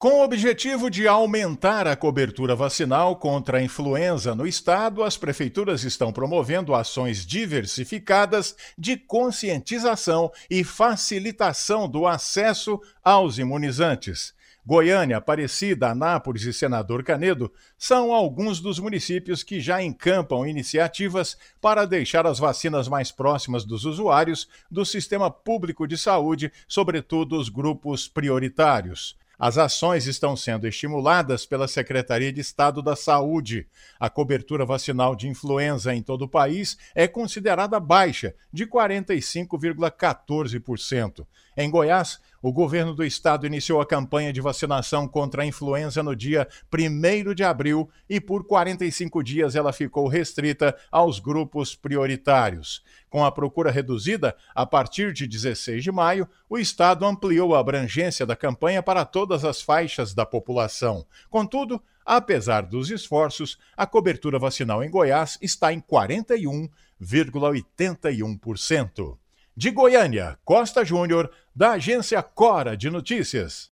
Com o objetivo de aumentar a cobertura vacinal contra a influenza no estado, as prefeituras estão promovendo ações diversificadas de conscientização e facilitação do acesso aos imunizantes. Goiânia, Aparecida, Anápolis e Senador Canedo são alguns dos municípios que já encampam iniciativas para deixar as vacinas mais próximas dos usuários do sistema público de saúde, sobretudo os grupos prioritários. As ações estão sendo estimuladas pela Secretaria de Estado da Saúde. A cobertura vacinal de influenza em todo o país é considerada baixa, de 45,14%. Em Goiás, o governo do estado iniciou a campanha de vacinação contra a influenza no dia 1º de abril e por 45 dias ela ficou restrita aos grupos prioritários. Com a procura reduzida, a partir de 16 de maio, o estado ampliou a abrangência da campanha para todas as faixas da população. Contudo, apesar dos esforços, a cobertura vacinal em Goiás está em 41,81%. De Goiânia, Costa Júnior, da agência Cora de Notícias.